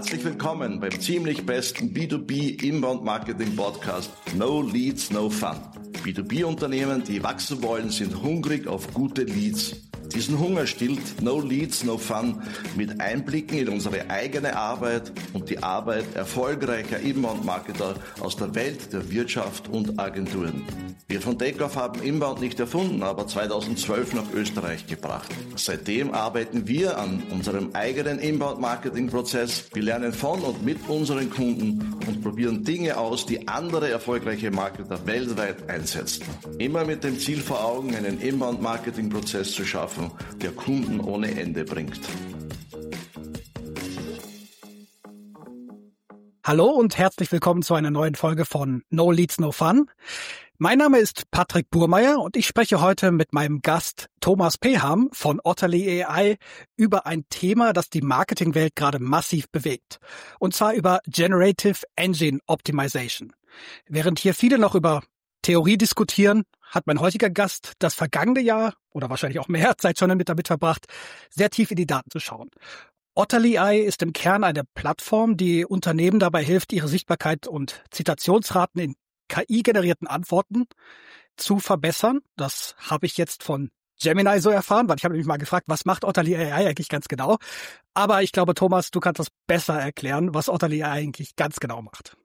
Herzlich willkommen beim ziemlich besten B2B Inbound Marketing Podcast No Leads, No Fun. B2B-Unternehmen, die wachsen wollen, sind hungrig auf gute Leads. Diesen Hunger stillt No Leads, No Fun mit Einblicken in unsere eigene Arbeit und die Arbeit erfolgreicher Inbound-Marketer aus der Welt der Wirtschaft und Agenturen. Wir von Takeoff haben Inbound nicht erfunden, aber 2012 nach Österreich gebracht. Seitdem arbeiten wir an unserem eigenen Inbound-Marketing-Prozess. Wir lernen von und mit unseren Kunden und probieren Dinge aus, die andere erfolgreiche Marketer weltweit einsetzen. Immer mit dem Ziel vor Augen, einen Inbound-Marketing-Prozess zu schaffen, der Kunden ohne Ende bringt. Hallo und herzlich willkommen zu einer neuen Folge von No Leads, No Fun. Mein Name ist Patrick Burmeier und ich spreche heute mit meinem Gast Thomas Peham von Otterly AI über ein Thema, das die Marketingwelt gerade massiv bewegt. Und zwar über Generative Engine Optimization. Während hier viele noch über Theorie diskutieren, hat mein heutiger Gast das vergangene Jahr oder wahrscheinlich auch mehr Zeit schon damit verbracht, sehr tief in die Daten zu schauen. Otterly AI ist im Kern eine Plattform, die Unternehmen dabei hilft, ihre Sichtbarkeit und Zitationsraten in KI-generierten Antworten zu verbessern. Das habe ich jetzt von Gemini so erfahren, weil ich habe nämlich mal gefragt, was macht Otterly AI eigentlich ganz genau? Aber ich glaube, Thomas, du kannst das besser erklären, was Otterly AI eigentlich ganz genau macht.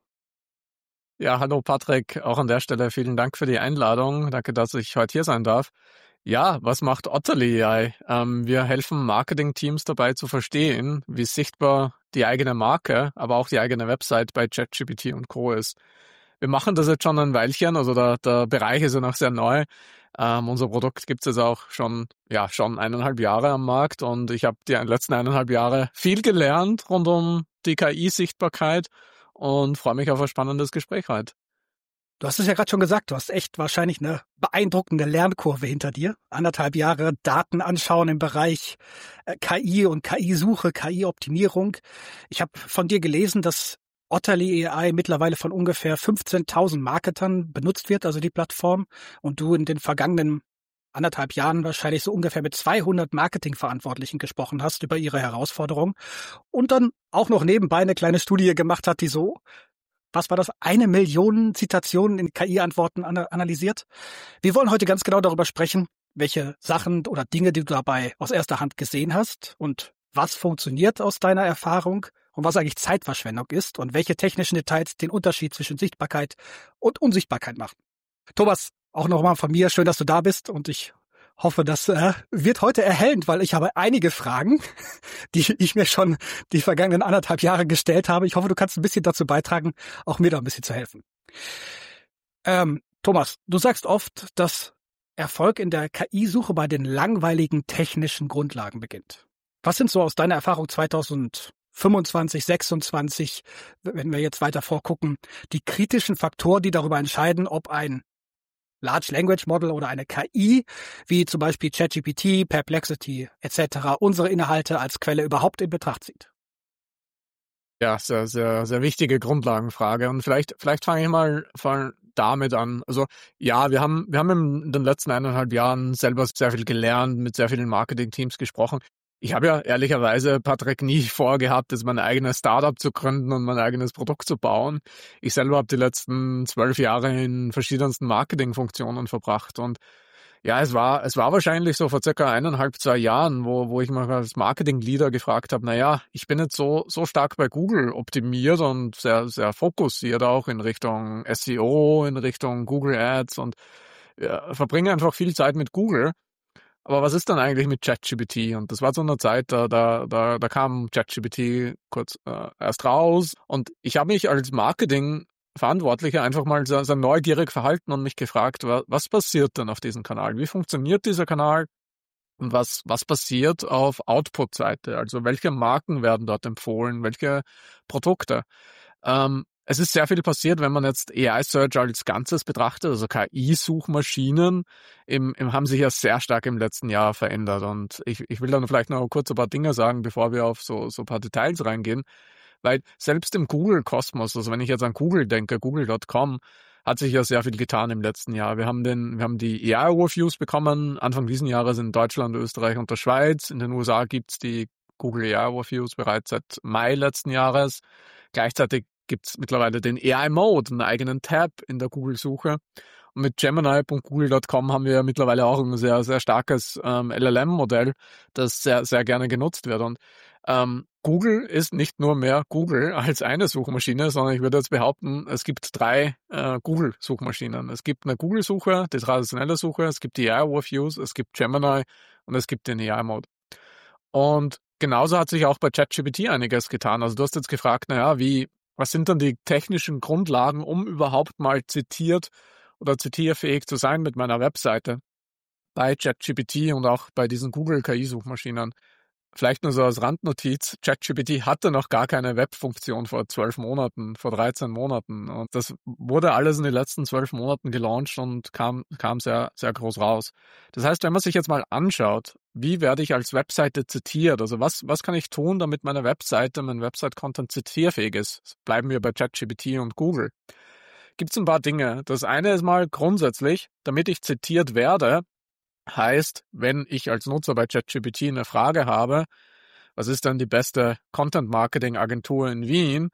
Ja, hallo Patrick, auch an der Stelle vielen Dank für die Einladung. Danke, dass ich heute hier sein darf. Ja, was macht Otterly AI? Wir helfen Marketingteams dabei zu verstehen, wie sichtbar die eigene Marke, aber auch die eigene Website bei ChatGPT und Co. ist. Wir machen das jetzt schon ein Weilchen, also der Bereich ist ja noch sehr neu. Unser Produkt gibt es jetzt auch schon 1,5 Jahre am Markt und ich habe die letzten 1,5 Jahre viel gelernt rund um die KI-Sichtbarkeit und freue mich auf ein spannendes Gespräch heute. Du hast es ja gerade schon gesagt, du hast echt wahrscheinlich eine beeindruckende Lernkurve hinter dir. 1,5 Jahre Daten anschauen im Bereich KI und KI-Suche, KI-Optimierung. Ich habe von dir gelesen, dass Otterly AI mittlerweile von ungefähr 15.000 Marketern benutzt wird, also die Plattform, und du in den vergangenen 1,5 Jahren wahrscheinlich so ungefähr mit 200 Marketingverantwortlichen gesprochen hast über ihre Herausforderungen und dann auch noch nebenbei eine kleine Studie gemacht hat, die so, was war das, 1 Million Zitationen in KI-Antworten analysiert. Wir wollen heute ganz genau darüber sprechen, welche Sachen oder Dinge, die du dabei aus erster Hand gesehen hast und was funktioniert aus deiner Erfahrung und was eigentlich Zeitverschwendung ist und welche technischen Details den Unterschied zwischen Sichtbarkeit und Unsichtbarkeit machen. Thomas, auch nochmal von mir, schön, dass du da bist und ich hoffe, das wird heute erhellend, weil ich habe einige Fragen, die ich mir schon die vergangenen 1,5 Jahre gestellt habe. Ich hoffe, du kannst ein bisschen dazu beitragen, auch mir da ein bisschen zu helfen. Thomas, du sagst oft, dass Erfolg in der KI-Suche bei den langweiligen technischen Grundlagen beginnt. Was sind so aus deiner Erfahrung 2025, 26, wenn wir jetzt weiter vorgucken, die kritischen Faktoren, die darüber entscheiden, ob ein Large Language Model oder eine KI, wie zum Beispiel ChatGPT, Perplexity etc. unsere Inhalte als Quelle überhaupt in Betracht zieht? Ja, sehr, sehr, sehr wichtige Grundlagenfrage. Und vielleicht fange ich mal damit an. Also ja, wir haben in den letzten 1,5 Jahren selber sehr viel gelernt, mit sehr vielen Marketingteams gesprochen. Ich habe ja ehrlicherweise, Patrick, nie vorgehabt, jetzt mein eigenes Startup zu gründen und mein eigenes Produkt zu bauen. Ich selber habe die letzten 12 Jahre in verschiedensten Marketingfunktionen verbracht. Und ja, es war wahrscheinlich so vor circa 1,5, 2 Jahren, wo ich mal als Marketing-Leader gefragt habe, naja, ich bin jetzt so stark bei Google optimiert und sehr, sehr fokussiert auch in Richtung SEO, in Richtung Google Ads und verbringe einfach viel Zeit mit Google. Aber was ist dann eigentlich mit ChatGPT? Und das war so eine Zeit, da kam ChatGPT kurz erst raus. Und ich habe mich als Marketing-Verantwortlicher einfach mal sehr neugierig verhalten und mich gefragt, was passiert denn auf diesem Kanal? Wie funktioniert dieser Kanal? Und was passiert auf Output-Seite? Also welche Marken werden dort empfohlen? Welche Produkte? Es ist sehr viel passiert, wenn man jetzt AI-Search als Ganzes betrachtet, also KI-Suchmaschinen haben sich ja sehr stark im letzten Jahr verändert. Und ich will dann vielleicht noch kurz ein paar Dinge sagen, bevor wir auf so ein paar Details reingehen. Weil selbst im Google-Kosmos, also wenn ich jetzt an Google denke, google.com, hat sich ja sehr viel getan im letzten Jahr. Wir haben die AI-Overviews bekommen, Anfang diesen Jahres in Deutschland, Österreich und der Schweiz. In den USA gibt's die Google AI Overviews bereits seit Mai letzten Jahres. Gleichzeitig gibt es mittlerweile den AI Mode, einen eigenen Tab in der Google-Suche. Und mit Gemini.google.com haben wir mittlerweile auch ein sehr, sehr starkes LLM-Modell, das sehr, sehr gerne genutzt wird. Und Google ist nicht nur mehr Google als eine Suchmaschine, sondern ich würde jetzt behaupten, es gibt 3 Google-Suchmaschinen. Es gibt eine Google-Suche, die traditionelle Suche, es gibt die AI-Overviews, es gibt Gemini und es gibt den AI-Mode. Und genauso hat sich auch bei ChatGPT einiges getan. Also du hast jetzt gefragt, was sind dann die technischen Grundlagen, um überhaupt mal zitiert oder zitierfähig zu sein mit meiner Webseite bei ChatGPT und auch bei diesen Google-KI-Suchmaschinen. Vielleicht nur so als Randnotiz, ChatGPT hatte noch gar keine Webfunktion vor 12 Monaten, vor 13 Monaten. Und das wurde alles in den letzten 12 Monaten gelauncht und kam sehr, sehr groß raus. Das heißt, wenn man sich jetzt mal anschaut, wie werde ich als Webseite zitiert? Also was kann ich tun, damit meine Webseite, mein Website-Content zitierfähig ist? Bleiben wir bei ChatGPT und Google. Gibt es ein paar Dinge. Das eine ist mal grundsätzlich, damit ich zitiert werde, heißt, wenn ich als Nutzer bei ChatGPT eine Frage habe, was ist denn die beste Content-Marketing-Agentur in Wien,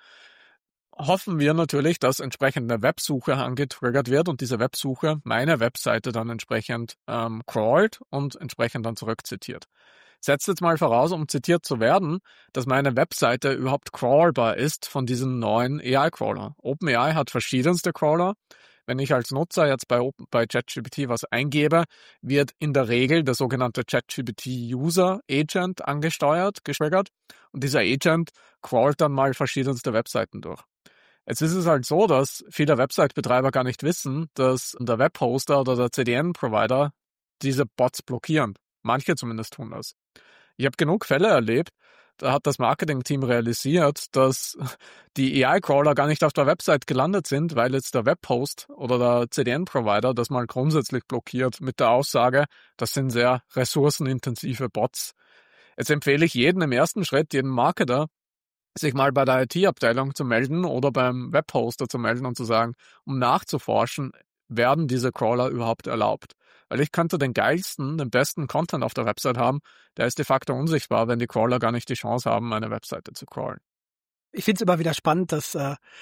hoffen wir natürlich, dass entsprechend eine Websuche angetriggert wird und diese Websuche meine Webseite dann entsprechend crawlt und entsprechend dann zurückzitiert. Setzt jetzt mal voraus, um zitiert zu werden, dass meine Webseite überhaupt crawlbar ist von diesen neuen AI-Crawler. OpenAI hat verschiedenste Crawler. Wenn ich als Nutzer jetzt bei ChatGPT was eingebe, wird in der Regel der sogenannte ChatGPT User Agent getriggert und dieser Agent crawlt dann mal verschiedenste Webseiten durch. Jetzt ist es halt so, dass viele Website-Betreiber gar nicht wissen, dass der Webhoster oder der CDN-Provider diese Bots blockieren. Manche zumindest tun das. Ich habe genug Fälle erlebt, da hat das Marketing-Team realisiert, dass die AI-Crawler gar nicht auf der Website gelandet sind, weil jetzt der Webhost oder der CDN-Provider das mal grundsätzlich blockiert mit der Aussage, das sind sehr ressourcenintensive Bots. Jetzt empfehle ich jedem im ersten Schritt, jedem Marketer, sich mal bei der IT-Abteilung zu melden oder beim Webhoster zu melden und zu sagen, um nachzuforschen, werden diese Crawler überhaupt erlaubt? Weil ich könnte den geilsten, den besten Content auf der Website haben, der ist de facto unsichtbar, wenn die Crawler gar nicht die Chance haben, meine Webseite zu crawlen. Ich finde es immer wieder spannend, dass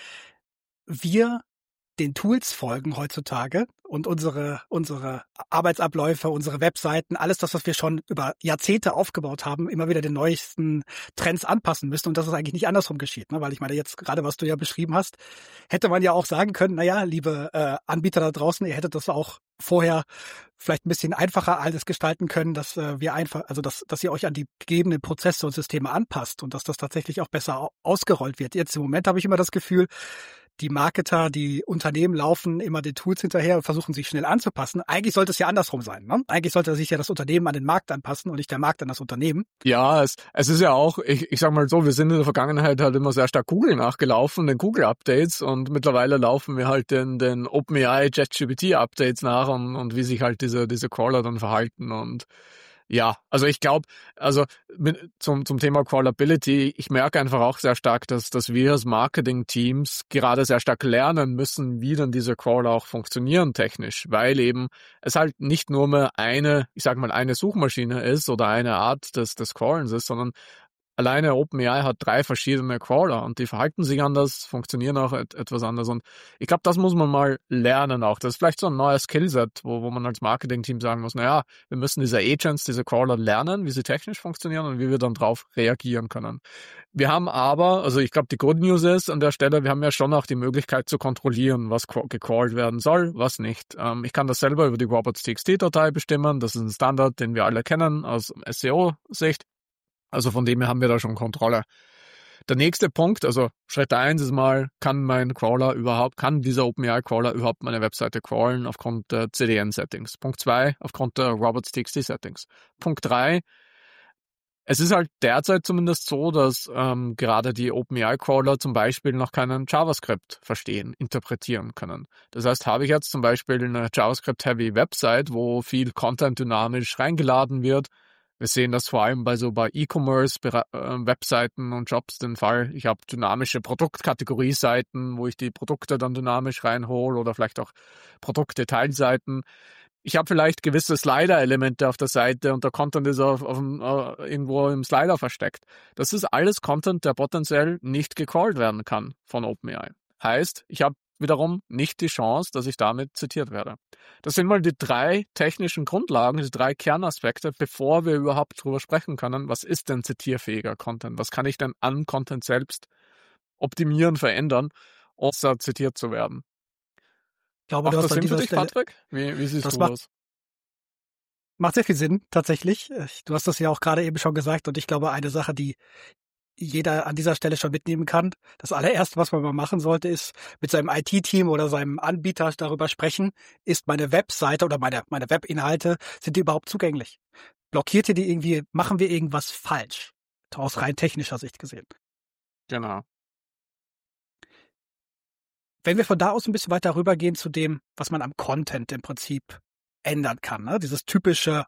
wir den Tools folgen heutzutage und unsere Arbeitsabläufe, unsere Webseiten, alles das, was wir schon über Jahrzehnte aufgebaut haben, immer wieder den neuesten Trends anpassen müssen und dass es eigentlich nicht andersrum geschieht. Ne? Weil ich meine, jetzt gerade, was du ja beschrieben hast, hätte man ja auch sagen können, naja, liebe Anbieter da draußen, ihr hättet das auch vorher vielleicht ein bisschen einfacher alles gestalten können, dass dass ihr euch an die gegebenen Prozesse und Systeme anpasst und dass das tatsächlich auch besser ausgerollt wird. Jetzt im Moment habe ich immer das Gefühl, die Marketer, die Unternehmen laufen immer den Tools hinterher und versuchen sich schnell anzupassen. Eigentlich sollte es ja andersrum sein. Ne? Eigentlich sollte sich ja das Unternehmen an den Markt anpassen und nicht der Markt an das Unternehmen. Ja, es ist ja auch, ich sag mal so, wir sind in der Vergangenheit halt immer sehr stark Google nachgelaufen, den Google-Updates und mittlerweile laufen wir halt den OpenAI ChatGPT-Updates nach und wie sich halt diese Crawler dann verhalten und ja, also ich glaube, zum Thema Crawlability, ich merke einfach auch sehr stark, dass wir als Marketing-Teams gerade sehr stark lernen müssen, wie dann diese Crawler auch funktionieren technisch, weil eben es halt nicht nur mehr eine Suchmaschine ist oder eine Art des Crawlens ist, sondern alleine OpenAI hat 3 verschiedene Crawler und die verhalten sich anders, funktionieren auch etwas anders und ich glaube, das muss man mal lernen auch. Das ist vielleicht so ein neues Skillset, wo man als Marketing-Team sagen muss, wir müssen diese Agents, diese Crawler lernen, wie sie technisch funktionieren und wie wir dann drauf reagieren können. Wir haben aber, ich glaube, die Good News ist an der Stelle, wir haben ja schon auch die Möglichkeit zu kontrollieren, was gecrawlt werden soll, was nicht. Ich kann das selber über die Robots.txt-Datei bestimmen, das ist ein Standard, den wir alle kennen aus SEO-Sicht. Also von dem her haben wir da schon Kontrolle. Der nächste Punkt, Schritt 1 ist mal, kann dieser OpenAI-Crawler überhaupt meine Webseite crawlen aufgrund der CDN-Settings? Punkt 2, aufgrund der Robots.txt-Settings. Punkt 3, es ist halt derzeit zumindest so, dass gerade die OpenAI-Crawler zum Beispiel noch keinen JavaScript verstehen, interpretieren können. Das heißt, habe ich jetzt zum Beispiel eine JavaScript-heavy Website, wo viel Content dynamisch reingeladen wird. Wir sehen das vor allem bei E-Commerce-Webseiten und Jobs den Fall. Ich habe dynamische Produktkategorie-Seiten, wo ich die Produkte dann dynamisch reinhole oder vielleicht auch Produktdetailseiten. ich habe vielleicht gewisse Slider-Elemente auf der Seite und der Content ist irgendwo im Slider versteckt. Das ist alles Content, der potenziell nicht gecrawlt werden kann von OpenAI. Heißt, ich habe wiederum nicht die Chance, dass ich damit zitiert werde. Das sind mal die 3 technischen Grundlagen, die 3 Kernaspekte, bevor wir überhaupt drüber sprechen können, was ist denn zitierfähiger Content? Was kann ich denn an Content selbst optimieren, verändern, außer zitiert zu werden? Ich glaube, Macht du das hast an Sinn für dieser dich, Stelle, Patrick? Wie siehst das du macht, das? macht sehr viel Sinn, tatsächlich. Du hast das ja auch gerade eben schon gesagt und ich glaube, eine Sache, die jeder an dieser Stelle schon mitnehmen kann. Das allererste, was man mal machen sollte, ist mit seinem IT-Team oder seinem Anbieter darüber sprechen, ist meine Webseite oder meine Webinhalte, sind die überhaupt zugänglich? Blockiert ihr die irgendwie, machen wir irgendwas falsch? Aus rein technischer Sicht gesehen. Genau. Wenn wir von da aus ein bisschen weiter rübergehen zu dem, was man am Content im Prinzip ändern kann, ne? Dieses typische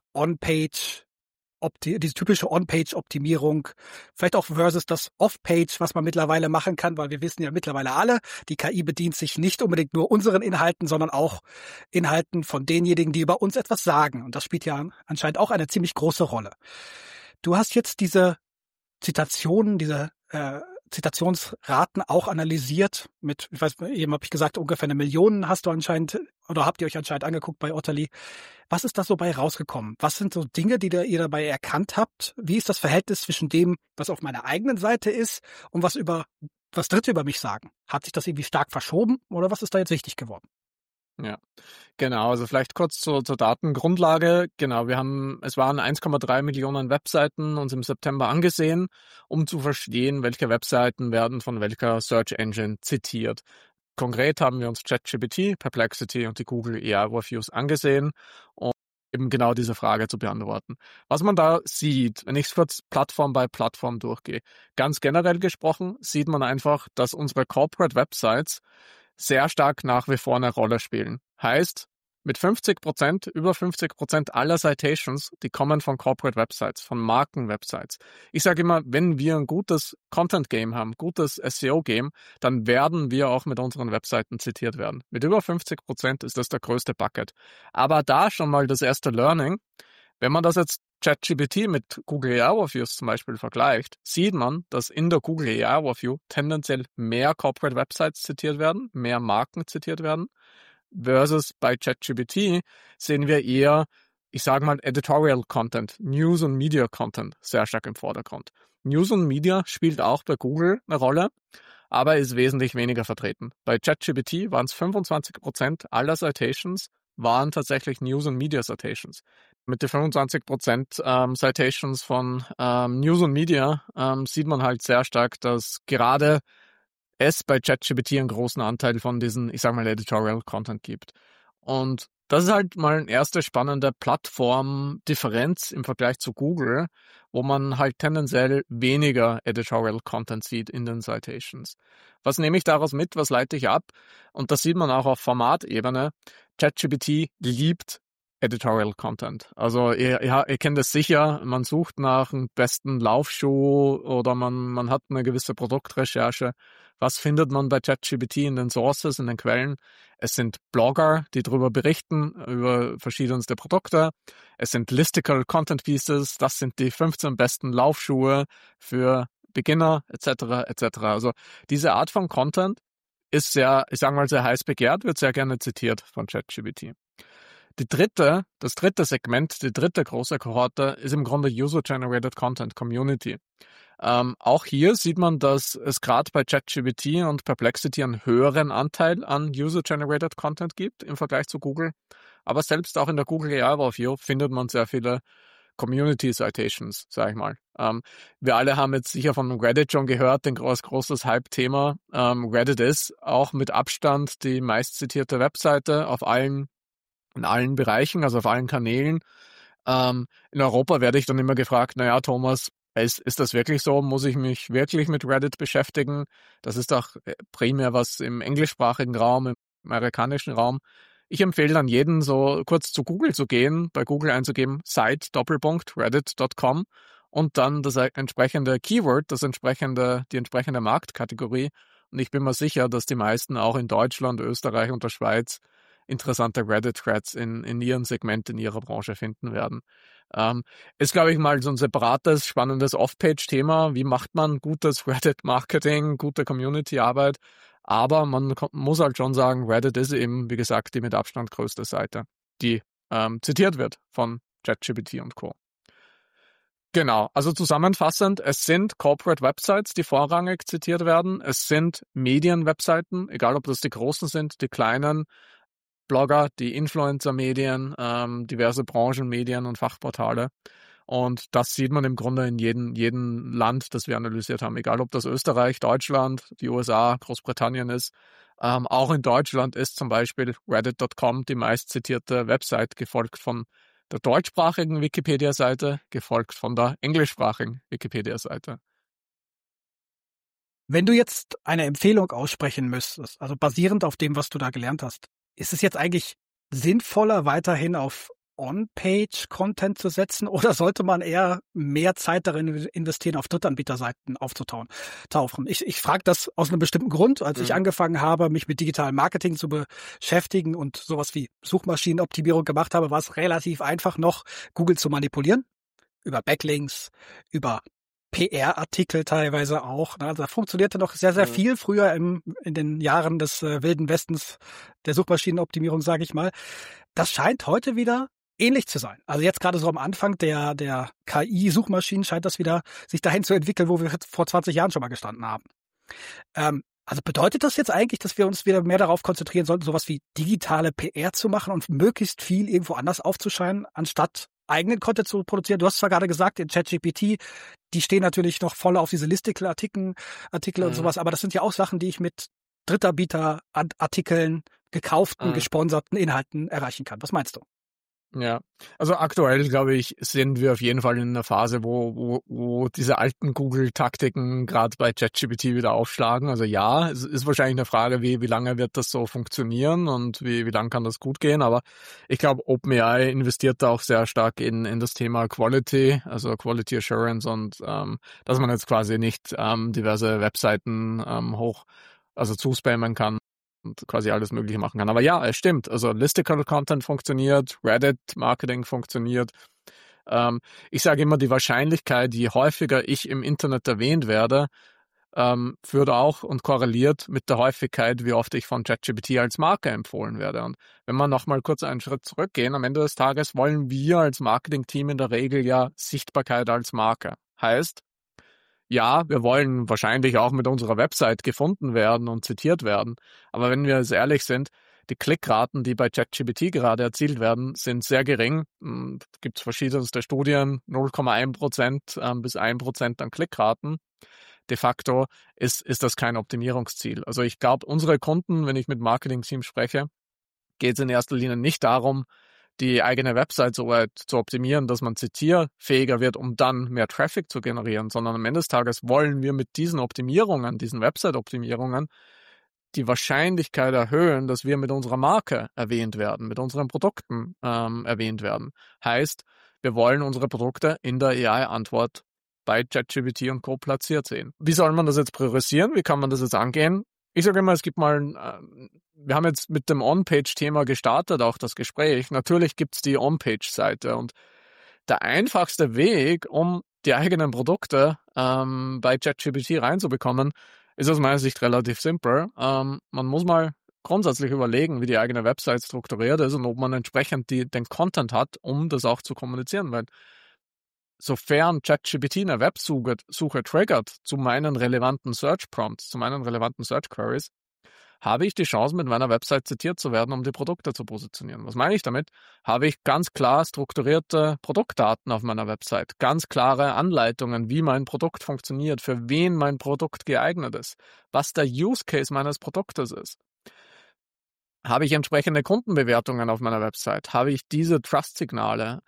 diese typische On-Page-Optimierung, vielleicht auch versus das Off-Page, was man mittlerweile machen kann, weil wir wissen ja mittlerweile alle, die KI bedient sich nicht unbedingt nur unseren Inhalten, sondern auch Inhalten von denjenigen, die über uns etwas sagen. Und das spielt ja anscheinend auch eine ziemlich große Rolle. Du hast jetzt diese Zitationen, diese Zitationsraten auch analysiert mit, ich weiß, eben habe ich gesagt, ungefähr 1 Million hast du anscheinend oder habt ihr euch anscheinend angeguckt bei Otterly. Was ist da so bei rausgekommen? Was sind so Dinge, die ihr dabei erkannt habt? Wie ist das Verhältnis zwischen dem, was auf meiner eigenen Seite ist und was Dritte über mich sagen? Hat sich das irgendwie stark verschoben oder was ist da jetzt wichtig geworden? Ja, genau. Also vielleicht kurz zur Datengrundlage. Genau, es waren 1,3 Millionen Webseiten uns im September angesehen, um zu verstehen, welche Webseiten werden von welcher Search Engine zitiert. Konkret haben wir uns ChatGPT, Perplexity und die Google AI Overviews angesehen, um eben genau diese Frage zu beantworten. Was man da sieht, wenn ich es kurz Plattform bei Plattform durchgehe, ganz generell gesprochen, sieht man einfach, dass unsere Corporate Websites sehr stark nach wie vor eine Rolle spielen. Heißt, mit 50%, über 50% aller Citations, die kommen von Corporate Websites, von Marken-Websites. Ich sage immer, wenn wir ein gutes Content-Game haben, gutes SEO-Game, dann werden wir auch mit unseren Webseiten zitiert werden. Mit über 50% ist das der größte Bucket. Aber da schon mal das erste Learning, wenn man das jetzt ChatGPT mit Google AI Overviews zum Beispiel vergleicht, sieht man, dass in der Google AI Overview tendenziell mehr Corporate Websites zitiert werden, mehr Marken zitiert werden, versus bei ChatGPT sehen wir eher, ich sage mal, Editorial Content, News und Media Content sehr stark im Vordergrund. News und Media spielt auch bei Google eine Rolle, aber ist wesentlich weniger vertreten. Bei ChatGPT waren es 25% aller Citations waren tatsächlich News und Media Citations. Mit den 25% Citations von News und Media sieht man halt sehr stark, dass gerade es bei ChatGPT einen großen Anteil von diesen, ich sage mal, Editorial Content gibt. Und das ist halt mal eine erste spannende Plattformdifferenz im Vergleich zu Google, wo man halt tendenziell weniger Editorial Content sieht in den Citations. Was nehme ich daraus mit? Was leite ich ab? Und das sieht man auch auf Formatebene. ChatGPT liebt Editorial Content. Also ihr kennt es sicher, man sucht nach dem besten Laufschuh oder man hat eine gewisse Produktrecherche. Was findet man bei ChatGPT in den Sources, in den Quellen? Es sind Blogger, die darüber berichten, über verschiedenste Produkte. Es sind Listicle Content Pieces, das sind die 15 besten Laufschuhe für Beginner etc. etc. Also diese Art von Content ist sehr, ich sage mal, sehr heiß begehrt, wird sehr gerne zitiert von ChatGPT. Das dritte Segment, die dritte große Kohorte ist im Grunde User-Generated Content Community. Auch hier sieht man, dass es gerade bei ChatGPT und Perplexity einen höheren Anteil an User-Generated Content gibt im Vergleich zu Google. Aber selbst auch in der Google AI Overview findet man sehr viele Community Citations, sage ich mal. Wir alle haben jetzt sicher von Reddit schon gehört, ein großes Hype-Thema. Reddit ist auch mit Abstand die meistzitierte Webseite in allen Bereichen, also auf allen Kanälen. In Europa werde ich dann immer gefragt, naja, Thomas, ist das wirklich so? Muss ich mich wirklich mit Reddit beschäftigen? Das ist doch primär was im englischsprachigen Raum, im amerikanischen Raum. Ich empfehle dann jedem, so kurz zu Google zu gehen, bei Google einzugeben, site:/reddit.com und dann das entsprechende Keyword, die entsprechende Marktkategorie. Und ich bin mir sicher, dass die meisten auch in Deutschland, Österreich und der Schweiz interessante Reddit-Threads in ihrem Segment, in ihrer Branche finden werden. Ist, glaube ich, mal so ein separates, spannendes Off-Page-Thema. Wie macht man gutes Reddit-Marketing, gute Community-Arbeit? Aber man muss halt schon sagen, Reddit ist eben, wie gesagt, die mit Abstand größte Seite, die zitiert wird von ChatGPT und Co. Genau, also zusammenfassend, es sind Corporate Websites, die vorrangig zitiert werden. Es sind Medienwebseiten, egal ob das die großen sind, die kleinen, Blogger, die Influencer-Medien, diverse Branchenmedien und Fachportale. Und das sieht man im Grunde in jedem Land, das wir analysiert haben, egal ob das Österreich, Deutschland, die USA, Großbritannien ist. Auch in Deutschland ist zum Beispiel Reddit.com die meistzitierte Website, gefolgt von der deutschsprachigen Wikipedia-Seite, gefolgt von der englischsprachigen Wikipedia-Seite. Wenn du jetzt eine Empfehlung aussprechen müsstest, also basierend auf dem, was du da gelernt hast, ist es jetzt eigentlich sinnvoller, weiterhin auf On-Page-Content zu setzen, oder sollte man eher mehr Zeit darin investieren, auf Drittanbieterseiten aufzutauchen? Ich frage das aus einem bestimmten Grund. Als ich angefangen habe, mich mit digitalem Marketing zu beschäftigen und sowas wie Suchmaschinenoptimierung gemacht habe, war es relativ einfach noch, Google zu manipulieren. Über Backlinks, über PR-Artikel teilweise auch. Also da funktionierte noch sehr, sehr viel früher in den Jahren des Wilden Westens der Suchmaschinenoptimierung, sage ich mal. Das scheint heute wieder ähnlich zu sein. Also jetzt gerade so am Anfang der KI-Suchmaschinen scheint das wieder sich dahin zu entwickeln, wo wir vor 20 Jahren schon mal gestanden haben. Also bedeutet das jetzt eigentlich, dass wir uns wieder mehr darauf konzentrieren sollten, sowas wie digitale PR zu machen und möglichst viel irgendwo anders aufzuscheinen, anstatt eigenen Content zu produzieren? Du hast zwar gerade gesagt, in ChatGPT, die stehen natürlich noch voll auf diese Listicle-Artikel und sowas, aber das sind ja auch Sachen, die ich mit Drittanbieter-Artikeln, gekauften, gesponserten Inhalten erreichen kann. Was meinst du? Ja, also aktuell, glaube ich, sind wir auf jeden Fall in einer Phase, wo diese alten Google-Taktiken gerade bei ChatGPT wieder aufschlagen. Also ja, es ist wahrscheinlich eine Frage, wie lange wird das so funktionieren und wie lang kann das gut gehen. Aber ich glaube, OpenAI investiert da auch sehr stark in das Thema Quality, also Quality Assurance, und dass man jetzt quasi nicht diverse Webseiten zuspammen kann und quasi alles Mögliche machen kann. Aber ja, es stimmt. Also Listicle-Content funktioniert, Reddit-Marketing funktioniert. Ich sage immer, die Wahrscheinlichkeit, je häufiger ich im Internet erwähnt werde, führt auch und korreliert mit der Häufigkeit, wie oft ich von ChatGPT als Marke empfohlen werde. Und wenn wir nochmal kurz einen Schritt zurückgehen, am Ende des Tages wollen wir als Marketing-Team in der Regel ja Sichtbarkeit als Marke. Heißt, ja, wir wollen wahrscheinlich auch mit unserer Website gefunden werden und zitiert werden. Aber wenn wir jetzt ehrlich sind, die Klickraten, die bei ChatGPT gerade erzielt werden, sind sehr gering. Es gibt verschiedenste Studien, 0,1% bis 1% an Klickraten. De facto ist das kein Optimierungsziel. Also ich glaube, unsere Kunden, wenn ich mit Marketing-Teams spreche, geht es in erster Linie nicht darum, die eigene Website so weit zu optimieren, dass man zitierfähiger wird, um dann mehr Traffic zu generieren, sondern am Ende des Tages wollen wir mit diesen Optimierungen, diesen Website-Optimierungen, die Wahrscheinlichkeit erhöhen, dass wir mit unserer Marke erwähnt werden, mit unseren Produkten erwähnt werden. Heißt, wir wollen unsere Produkte in der AI-Antwort bei ChatGPT und Co. platziert sehen. Wie soll man das jetzt priorisieren? Wie kann man das jetzt angehen? Ich sage immer, wir haben jetzt mit dem On-Page-Thema gestartet, auch das Gespräch. Natürlich gibt's die On-Page-Seite, und der einfachste Weg, um die eigenen Produkte bei ChatGPT reinzubekommen, ist aus meiner Sicht relativ simpel. Man muss mal grundsätzlich überlegen, wie die eigene Website strukturiert ist und ob man entsprechend den Content hat, um das auch zu kommunizieren, weil sofern ChatGPT eine Websuche triggert zu meinen relevanten Search Prompts, zu meinen relevanten Search Queries, habe ich die Chance, mit meiner Website zitiert zu werden, um die Produkte zu positionieren. Was meine ich damit? Habe ich ganz klar strukturierte Produktdaten auf meiner Website, ganz klare Anleitungen, wie mein Produkt funktioniert, für wen mein Produkt geeignet ist, was der Use Case meines Produktes ist. Habe ich entsprechende Kundenbewertungen auf meiner Website? Habe ich diese Trust-Signale,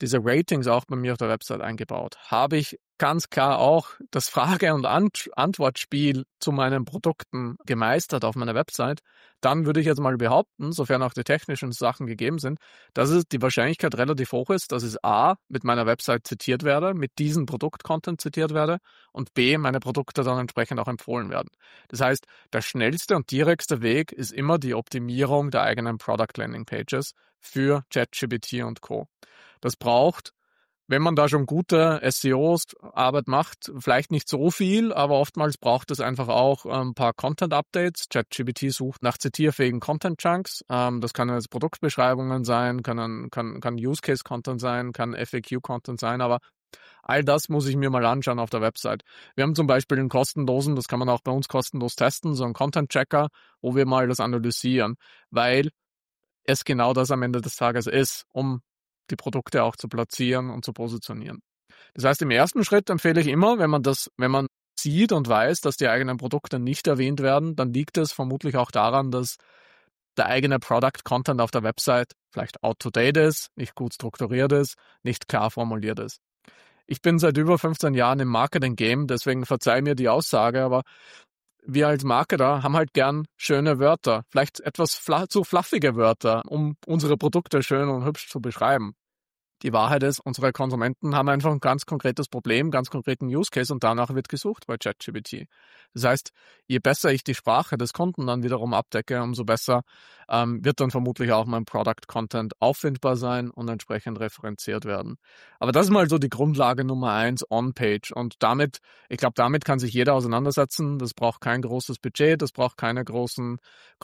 diese Ratings auch bei mir auf der Website eingebaut? Habe ich ganz klar auch das Frage- und Antwortspiel zu meinen Produkten gemeistert auf meiner Website? Dann würde ich jetzt mal behaupten, sofern auch die technischen Sachen gegeben sind, dass es die Wahrscheinlichkeit relativ hoch ist, dass es A, mit meiner Website zitiert werde, mit diesem Produkt-Content zitiert werde und B, meine Produkte dann entsprechend auch empfohlen werden. Das heißt, der schnellste und direkteste Weg ist immer die Optimierung der eigenen Product Landing Pages für ChatGPT und Co. Das braucht, wenn man da schon gute SEO-Arbeit macht, vielleicht nicht so viel, aber oftmals braucht es einfach auch ein paar Content-Updates. ChatGPT sucht nach zitierfähigen Content-Chunks. Das kann jetzt Produktbeschreibungen sein, kann Use-Case-Content sein, kann FAQ-Content sein, aber all das muss ich mir mal anschauen auf der Website. Wir haben zum Beispiel einen kostenlosen, das kann man auch bei uns kostenlos testen, so einen Content-Checker, wo wir mal das analysieren, weil es genau das am Ende des Tages ist, um die Produkte auch zu platzieren und zu positionieren. Das heißt, im ersten Schritt empfehle ich immer, wenn man sieht und weiß, dass die eigenen Produkte nicht erwähnt werden, dann liegt es vermutlich auch daran, dass der eigene Product-Content auf der Website vielleicht out-to-date ist, nicht gut strukturiert ist, nicht klar formuliert ist. Ich bin seit über 15 Jahren im Marketing-Game, deswegen verzeih mir die Aussage, aber wir als Marketer haben halt gern schöne Wörter, vielleicht etwas zu fluffige Wörter, um unsere Produkte schön und hübsch zu beschreiben. Die Wahrheit ist, unsere Konsumenten haben einfach ein ganz konkretes Problem, ganz konkreten Use Case und danach wird gesucht bei ChatGPT. Das heißt, je besser ich die Sprache des Kunden dann wiederum abdecke, umso besser wird dann vermutlich auch mein Product Content auffindbar sein und entsprechend referenziert werden. Aber das ist mal so die Grundlage Nummer 1 On-Page und damit kann sich jeder auseinandersetzen. Das braucht kein großes Budget, das braucht keine große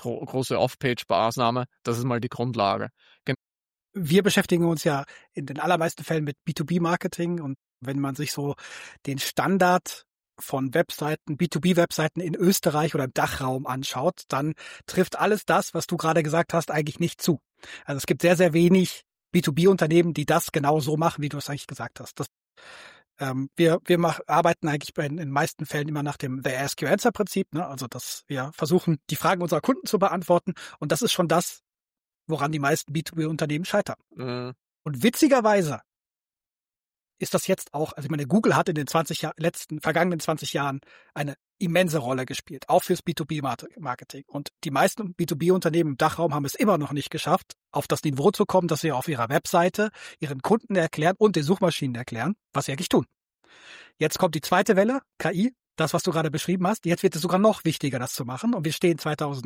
Off-Page-Maßnahme. Das ist mal die Grundlage. Wir beschäftigen uns ja in den allermeisten Fällen mit B2B-Marketing und wenn man sich so den Standard von Webseiten, B2B-Webseiten in Österreich oder im Dachraum anschaut, dann trifft alles das, was du gerade gesagt hast, eigentlich nicht zu. Also es gibt sehr, sehr wenig B2B-Unternehmen, die das genau so machen, wie du es eigentlich gesagt hast. Wir arbeiten eigentlich in den meisten Fällen immer nach dem The Ask Your Answer Prinzip, ne? Also dass wir versuchen, die Fragen unserer Kunden zu beantworten und das ist schon das, woran die meisten B2B-Unternehmen scheitern. Mhm. Und witzigerweise ist das jetzt auch, also ich meine, Google hat in den vergangenen 20 Jahren eine immense Rolle gespielt, auch fürs B2B-Marketing. Und die meisten B2B-Unternehmen im Dachraum haben es immer noch nicht geschafft, auf das Niveau zu kommen, dass sie auf ihrer Webseite ihren Kunden erklären und den Suchmaschinen erklären, was sie eigentlich tun. Jetzt kommt die zweite Welle, KI, das, was du gerade beschrieben hast. Jetzt wird es sogar noch wichtiger, das zu machen. Und wir stehen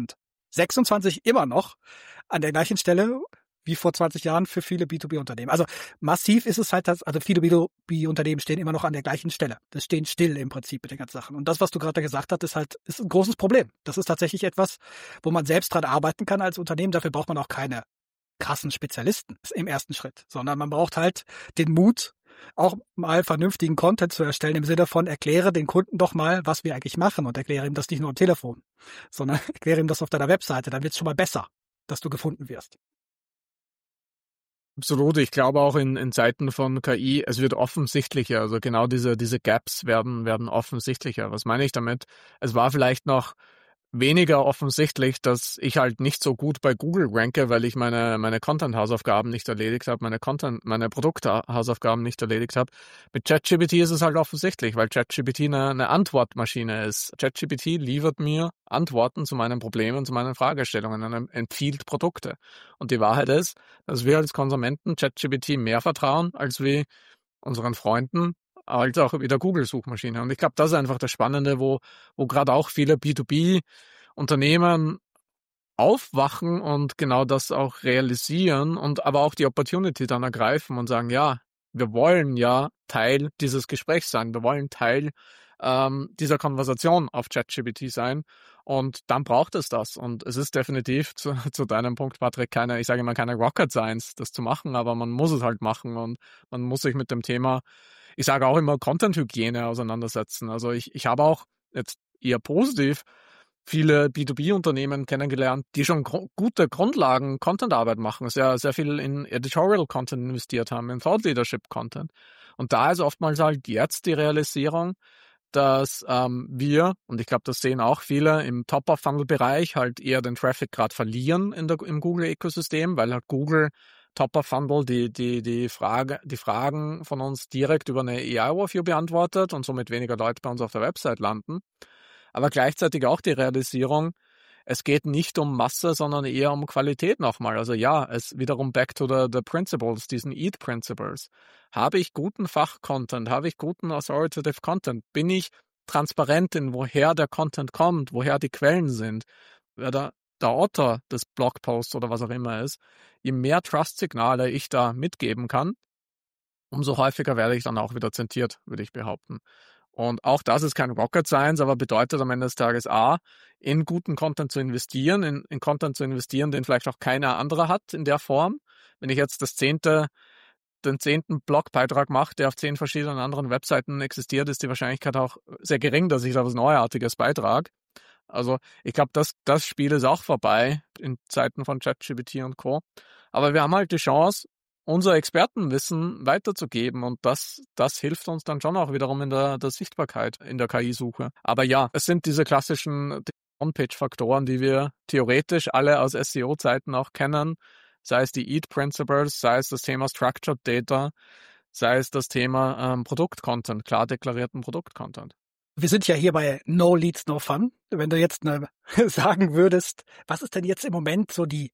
2026 immer noch an der gleichen Stelle wie vor 20 Jahren für viele B2B-Unternehmen. Also massiv ist es halt, also viele B2B-Unternehmen stehen immer noch an der gleichen Stelle. Das stehen still im Prinzip mit den ganzen Sachen. Und das, was du gerade gesagt hast, ist ein großes Problem. Das ist tatsächlich etwas, wo man selbst dran arbeiten kann als Unternehmen. Dafür braucht man auch keine krassen Spezialisten im ersten Schritt, sondern man braucht halt den Mut, auch mal vernünftigen Content zu erstellen im Sinne von erkläre den Kunden doch mal, was wir eigentlich machen und erkläre ihm das nicht nur am Telefon, sondern erkläre ihm das auf deiner Webseite. Dann wird es schon mal besser, dass du gefunden wirst. Absolut. Ich glaube auch in Zeiten von KI, es wird offensichtlicher. Also genau diese Gaps werden offensichtlicher. Was meine ich damit? Es war vielleicht noch weniger offensichtlich, dass ich halt nicht so gut bei Google ranke, weil ich meine Content-Hausaufgaben nicht erledigt habe, meine Produkte-Hausaufgaben nicht erledigt habe. Mit ChatGPT ist es halt offensichtlich, weil ChatGPT eine Antwortmaschine ist. ChatGPT liefert mir Antworten zu meinen Problemen, zu meinen Fragestellungen und empfiehlt Produkte. Und die Wahrheit ist, dass wir als Konsumenten ChatGPT mehr vertrauen, als wir unseren Freunden, als auch wieder Google-Suchmaschine. Und ich glaube, das ist einfach das Spannende, wo gerade auch viele B2B-Unternehmen aufwachen und genau das auch realisieren und aber auch die Opportunity dann ergreifen und sagen, ja, wir wollen ja Teil dieses Gesprächs sein, wir wollen Teil dieser Konversation auf ChatGPT sein und dann braucht es das. Und es ist definitiv zu deinem Punkt, Patrick, keine Rocket Science, das zu machen, aber man muss es halt machen und man muss sich mit dem Thema, ich sage auch immer, Content-Hygiene auseinandersetzen. Also ich habe auch jetzt eher positiv viele B2B-Unternehmen kennengelernt, die schon gute Grundlagen Content-Arbeit machen, sehr, sehr viel in Editorial-Content investiert haben, in Thought-Leadership-Content. Und da ist oftmals halt jetzt die Realisierung, dass wir, und ich glaube, das sehen auch viele, im Top-of-Funnel-Bereich halt eher den Traffic gerade verlieren im Google-Ökosystem, weil halt Google Top-of-Funnel die Fragen von uns direkt über eine AI-Overview beantwortet und somit weniger Leute bei uns auf der Website landen. Aber gleichzeitig auch die Realisierung, es geht nicht um Masse, sondern eher um Qualität nochmal. Also ja, es wiederum back to the principles, diesen EAT Principles. Habe ich guten Fachcontent? Habe ich guten authoritative Content? Bin ich transparent in, woher der Content kommt, woher die Quellen sind? Wer der Autor des Blogposts oder was auch immer ist, je mehr Trust-Signale ich da mitgeben kann, umso häufiger werde ich dann auch wieder zitiert, würde ich behaupten. Und auch das ist kein Rocket Science, aber bedeutet am Ende des Tages in guten Content zu investieren, in Content zu investieren, den vielleicht auch keiner andere hat in der Form. Wenn ich jetzt den 10. Blogbeitrag mache, der auf 10 verschiedenen anderen Webseiten existiert, ist die Wahrscheinlichkeit auch sehr gering, dass ich da was Neuartiges beitrage. Also ich glaube, das Spiel ist auch vorbei in Zeiten von ChatGPT und Co. Aber wir haben halt die Chance, unser Expertenwissen weiterzugeben und das hilft uns dann schon auch wiederum in der Sichtbarkeit in der KI-Suche. Aber ja, es sind diese klassischen On-Page-Faktoren, die wir theoretisch alle aus SEO-Zeiten auch kennen, sei es die EAT Principles, sei es das Thema Structured Data, sei es das Thema Produkt-Content, klar deklarierten Produkt-Content. Wir sind ja hier bei No Leads, No Fun. Wenn du jetzt sagen würdest, was ist denn jetzt im Moment so die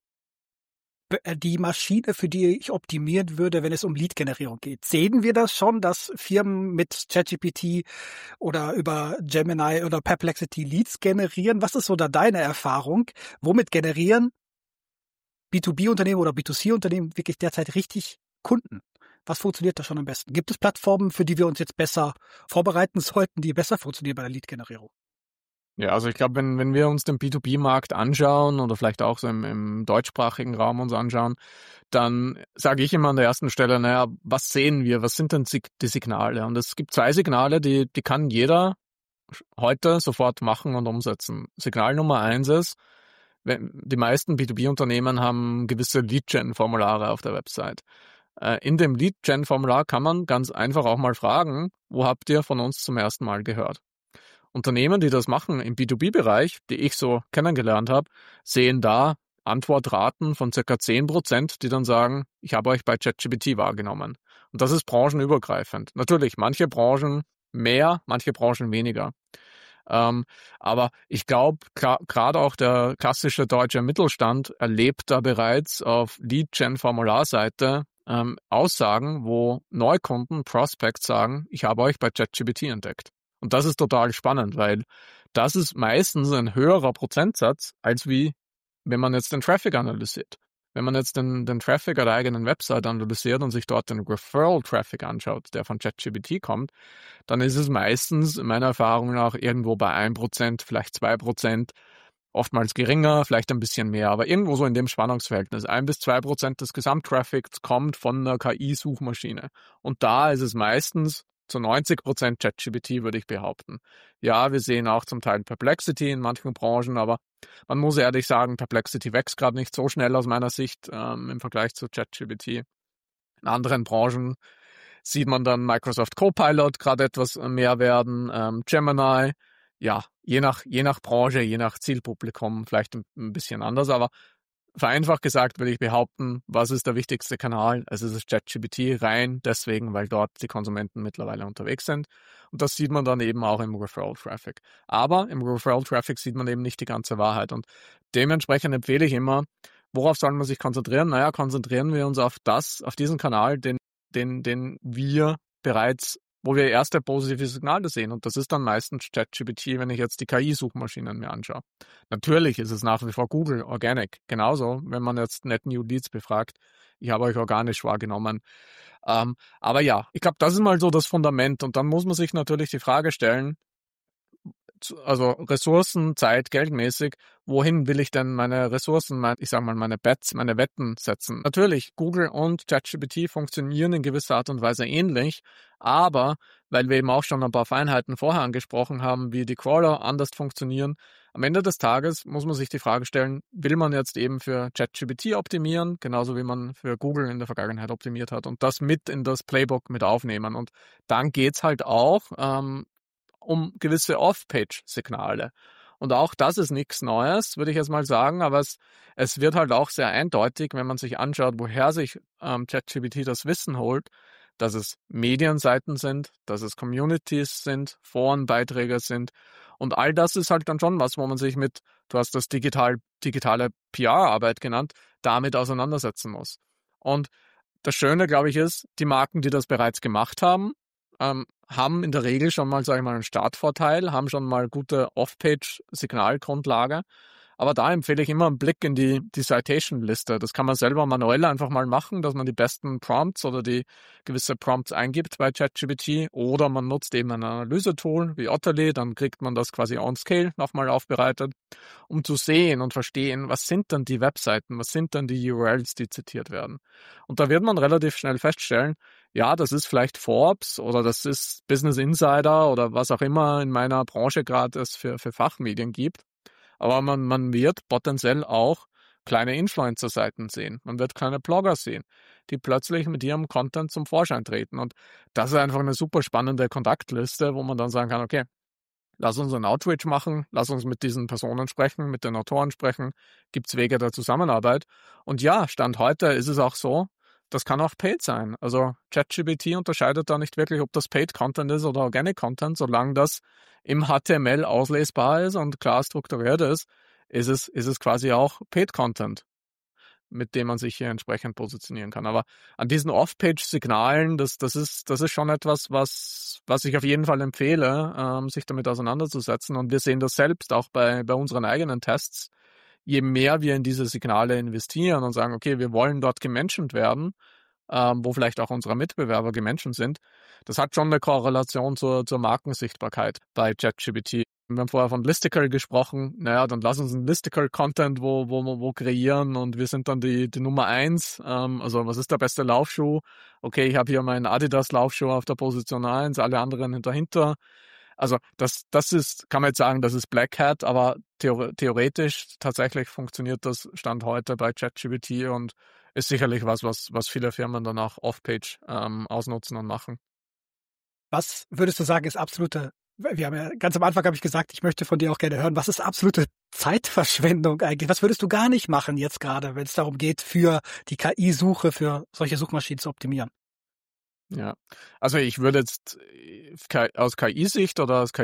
Maschine, für die ich optimieren würde, wenn es um Lead-Generierung geht? Sehen wir das schon, dass Firmen mit ChatGPT oder über Gemini oder Perplexity Leads generieren? Was ist so da deine Erfahrung? Womit generieren B2B-Unternehmen oder B2C-Unternehmen wirklich derzeit richtig Kunden? Was funktioniert da schon am besten? Gibt es Plattformen, für die wir uns jetzt besser vorbereiten sollten, die besser funktionieren bei der Lead-Generierung? Ja, also ich glaube, wenn wir uns den B2B-Markt anschauen oder vielleicht auch so im deutschsprachigen Raum uns anschauen, dann sage ich immer an der ersten Stelle, naja, was sehen wir? Was sind denn die Signale? Und es gibt 2 Signale, die kann jeder heute sofort machen und umsetzen. Signal Nummer 1 ist, die meisten B2B-Unternehmen haben gewisse Lead-Gen-Formulare auf der Website. In dem Lead-Gen-Formular kann man ganz einfach auch mal fragen, wo habt ihr von uns zum ersten Mal gehört? Unternehmen, die das machen im B2B-Bereich, die ich so kennengelernt habe, sehen da Antwortraten von ca. 10%, die dann sagen, ich habe euch bei ChatGPT wahrgenommen. Und das ist branchenübergreifend. Natürlich, manche Branchen mehr, manche Branchen weniger. Aber ich glaube, gerade auch der klassische deutsche Mittelstand erlebt da bereits auf Lead-Gen-Formularseite Aussagen, wo Neukunden, Prospects sagen, ich habe euch bei ChatGPT entdeckt. Und das ist total spannend, weil das ist meistens ein höherer Prozentsatz, als wie wenn man jetzt den Traffic analysiert. Wenn man jetzt den Traffic der eigenen Website analysiert und sich dort den Referral-Traffic anschaut, der von ChatGPT kommt, dann ist es meistens, meiner Erfahrung nach, irgendwo bei 1%, vielleicht 2%, oftmals geringer, vielleicht ein bisschen mehr, aber irgendwo so in dem Spannungsverhältnis. 1-2% des Gesamttraffics kommt von einer KI-Suchmaschine. Und da ist es meistens zu 90% ChatGPT, würde ich behaupten. Ja, wir sehen auch zum Teil Perplexity in manchen Branchen, aber man muss ehrlich sagen, Perplexity wächst gerade nicht so schnell aus meiner Sicht im Vergleich zu ChatGPT. In anderen Branchen sieht man dann Microsoft Copilot gerade etwas mehr werden, Gemini. Ja, je nach Branche, je nach Zielpublikum vielleicht ein bisschen anders, aber vereinfacht gesagt würde ich behaupten, was ist der wichtigste Kanal? Also es ist ChatGPT rein deswegen, weil dort die Konsumenten mittlerweile unterwegs sind. Und das sieht man dann eben auch im Referral-Traffic. Aber im Referral-Traffic sieht man eben nicht die ganze Wahrheit. Und dementsprechend empfehle ich immer, worauf soll man sich konzentrieren? Naja, konzentrieren wir uns auf diesen Kanal, den wir bereits, wo wir erste positive Signale sehen. Und das ist dann meistens ChatGPT, wenn ich jetzt die KI-Suchmaschinen mir anschaue. Natürlich ist es nach wie vor Google Organic. Genauso, wenn man jetzt Net New Leads befragt. Ich habe euch organisch wahrgenommen. Aber ja, ich glaube, das ist mal so das Fundament. Und dann muss man sich natürlich die Frage stellen, also Ressourcen, Zeit, geldmäßig, wohin will ich denn meine Ressourcen, meine Bets, meine Wetten setzen? Natürlich, Google und ChatGPT funktionieren in gewisser Art und Weise ähnlich, aber weil wir eben auch schon ein paar Feinheiten vorher angesprochen haben, wie die Crawler anders funktionieren, am Ende des Tages muss man sich die Frage stellen, will man jetzt eben für ChatGPT optimieren, genauso wie man für Google in der Vergangenheit optimiert hat und das mit in das Playbook mit aufnehmen. Und dann geht's halt auch um gewisse Off-Page-Signale. Und auch das ist nichts Neues, würde ich jetzt mal sagen, aber es wird halt auch sehr eindeutig, wenn man sich anschaut, woher sich ChatGPT das Wissen holt, dass es Medienseiten sind, dass es Communities sind, Forenbeiträge sind. Und all das ist halt dann schon was, wo man sich mit, du hast das digitale PR-Arbeit genannt, damit auseinandersetzen muss. Und das Schöne, glaube ich, ist, die Marken, die das bereits gemacht haben, haben in der Regel schon mal, sage ich mal, einen Startvorteil, haben schon mal gute Off-Page-Signalgrundlage. Aber da empfehle ich immer einen Blick in die Citation-Liste. Das kann man selber manuell einfach mal machen, dass man die besten Prompts oder die gewisse Prompts eingibt bei ChatGPT. Oder man nutzt eben ein Analyse-Tool wie Otterly, dann kriegt man das quasi on-scale nochmal aufbereitet, um zu sehen und verstehen, was sind dann die Webseiten, was sind dann die URLs, die zitiert werden. Und da wird man relativ schnell feststellen, ja, das ist vielleicht Forbes oder das ist Business Insider oder was auch immer in meiner Branche gerade es für Fachmedien gibt. Aber man wird potenziell auch kleine Influencer-Seiten sehen. Man wird kleine Blogger sehen, die plötzlich mit ihrem Content zum Vorschein treten. Und das ist einfach eine super spannende Kontaktliste, wo man dann sagen kann, okay, lass uns einen Outreach machen, lass uns mit diesen Personen sprechen, mit den Autoren sprechen, gibt's Wege der Zusammenarbeit. Und ja, Stand heute ist es auch so, das kann auch Paid sein. Also ChatGPT unterscheidet da nicht wirklich, ob das Paid Content ist oder Organic Content, solange das im HTML auslesbar ist und klar strukturiert ist es quasi auch Paid Content, mit dem man sich hier entsprechend positionieren kann. Aber an diesen Off-Page-Signalen, das ist schon etwas, was ich auf jeden Fall empfehle, sich damit auseinanderzusetzen. Und wir sehen das selbst auch bei unseren eigenen Tests. Je mehr wir in diese Signale investieren und sagen, okay, wir wollen dort gemenschent werden, wo vielleicht auch unsere Mitbewerber gemenschent sind, das hat schon eine Korrelation zur Markensichtbarkeit bei ChatGPT. Wir haben vorher von Listicle gesprochen, naja, dann lass uns einen Listicle-Content wo kreieren und wir sind dann die Nummer 1. Also was ist der beste Laufschuh? Okay, ich habe hier meinen Adidas-Laufschuh auf der Position 1, alle anderen dahinter. Also das ist, kann man jetzt sagen, das ist Black Hat, aber theoretisch tatsächlich funktioniert das Stand heute bei ChatGPT und ist sicherlich was viele Firmen dann auch Off-Page ausnutzen und machen. Was würdest du sagen, ist wir haben ja ganz am Anfang habe ich gesagt, ich möchte von dir auch gerne hören, was ist absolute Zeitverschwendung eigentlich? Was würdest du gar nicht machen jetzt gerade, wenn es darum geht, für die KI-Suche, für solche Suchmaschinen zu optimieren? Ja, also ich würde jetzt aus KI-Sicht oder aus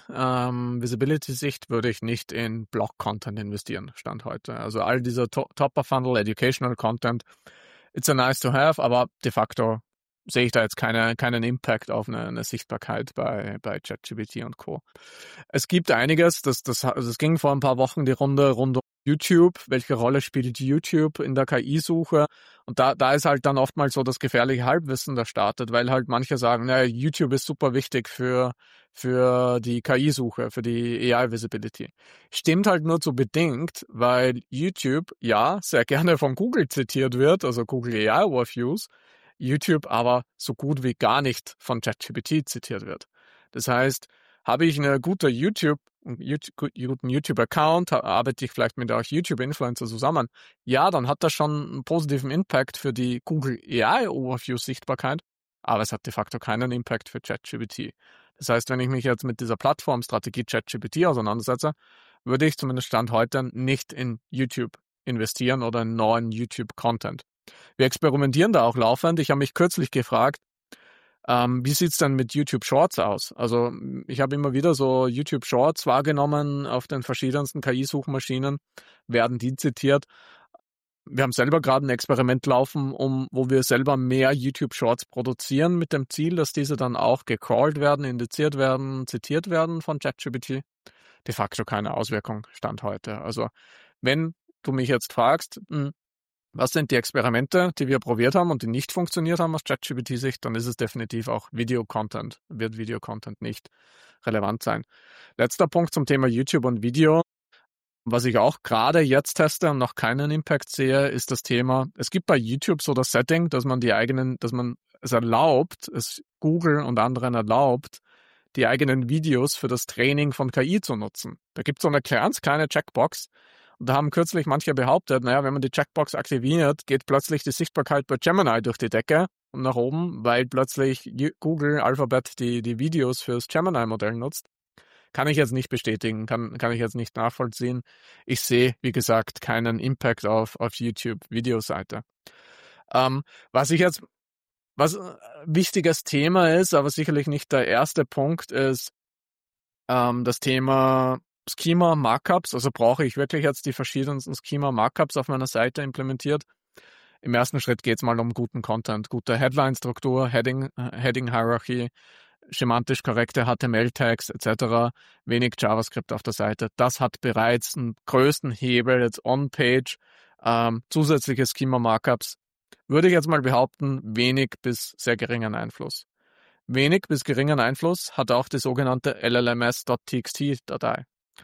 KI-Visibility-Sicht würde ich nicht in Blog-Content investieren, Stand heute. Also all dieser Top-of-Funnel, Educational Content, it's a nice to have, aber de facto sehe ich da jetzt keinen Impact auf eine Sichtbarkeit bei ChatGPT und Co. Es gibt einiges, das ging vor ein paar Wochen die Runde rund um YouTube. Welche Rolle spielt YouTube in der KI-Suche? Und da ist halt dann oftmals so das gefährliche Halbwissen, das startet, weil halt manche sagen, naja, YouTube ist super wichtig für die KI-Suche, für die AI-Visibility. Stimmt halt nur so bedingt, weil YouTube ja sehr gerne von Google zitiert wird, also Google AI Overviews, YouTube aber so gut wie gar nicht von ChatGPT zitiert wird. Das heißt, habe ich einen guten YouTube-Account, arbeite ich vielleicht mit auch YouTube-Influencer zusammen, ja, dann hat das schon einen positiven Impact für die Google AI-Overview-Sichtbarkeit, aber es hat de facto keinen Impact für ChatGPT. Das heißt, wenn ich mich jetzt mit dieser Plattformstrategie ChatGPT auseinandersetze, würde ich zumindest Stand heute nicht in YouTube investieren oder in neuen YouTube-Content. Wir experimentieren da auch laufend. Ich habe mich kürzlich gefragt, wie sieht's denn mit YouTube Shorts aus? Also ich habe immer wieder so YouTube Shorts wahrgenommen auf den verschiedensten KI-Suchmaschinen, werden die zitiert. Wir haben selber gerade ein Experiment laufen, wo wir selber mehr YouTube Shorts produzieren mit dem Ziel, dass diese dann auch gecrawlt werden, indiziert werden, zitiert werden von ChatGPT. De facto keine Auswirkung Stand heute. Also wenn du mich jetzt fragst, was sind die Experimente, die wir probiert haben und die nicht funktioniert haben aus ChatGPT-Sicht, dann ist es definitiv auch Video-Content. Wird Video-Content nicht relevant sein. Letzter Punkt zum Thema YouTube und Video. Was ich auch gerade jetzt teste und noch keinen Impact sehe, ist das Thema, es gibt bei YouTube so das Setting, dass man es Google und anderen erlaubt, die eigenen Videos für das Training von KI zu nutzen. Da gibt es so eine ganz kleine Checkbox. Und da haben kürzlich manche behauptet, naja, wenn man die Checkbox aktiviert, geht plötzlich die Sichtbarkeit bei Gemini durch die Decke und nach oben, weil plötzlich Google Alphabet die Videos fürs Gemini-Modell nutzt. Kann ich jetzt nicht bestätigen, kann ich jetzt nicht nachvollziehen. Ich sehe, wie gesagt, keinen Impact auf YouTube-Videoseite. Was wichtiges Thema ist, aber sicherlich nicht der erste Punkt, ist das Thema Schema-Markups. Also brauche ich wirklich jetzt die verschiedensten Schema-Markups auf meiner Seite implementiert. Im ersten Schritt geht es mal um guten Content, gute Headline-Struktur, Heading-Hierarchie, semantisch korrekte HTML-Tags etc., wenig JavaScript auf der Seite. Das hat bereits einen größten Hebel jetzt on-page, zusätzliche Schema-Markups. Würde ich jetzt mal behaupten, wenig bis sehr geringen Einfluss. Wenig bis geringen Einfluss hat auch die sogenannte LLMS.txt-Datei.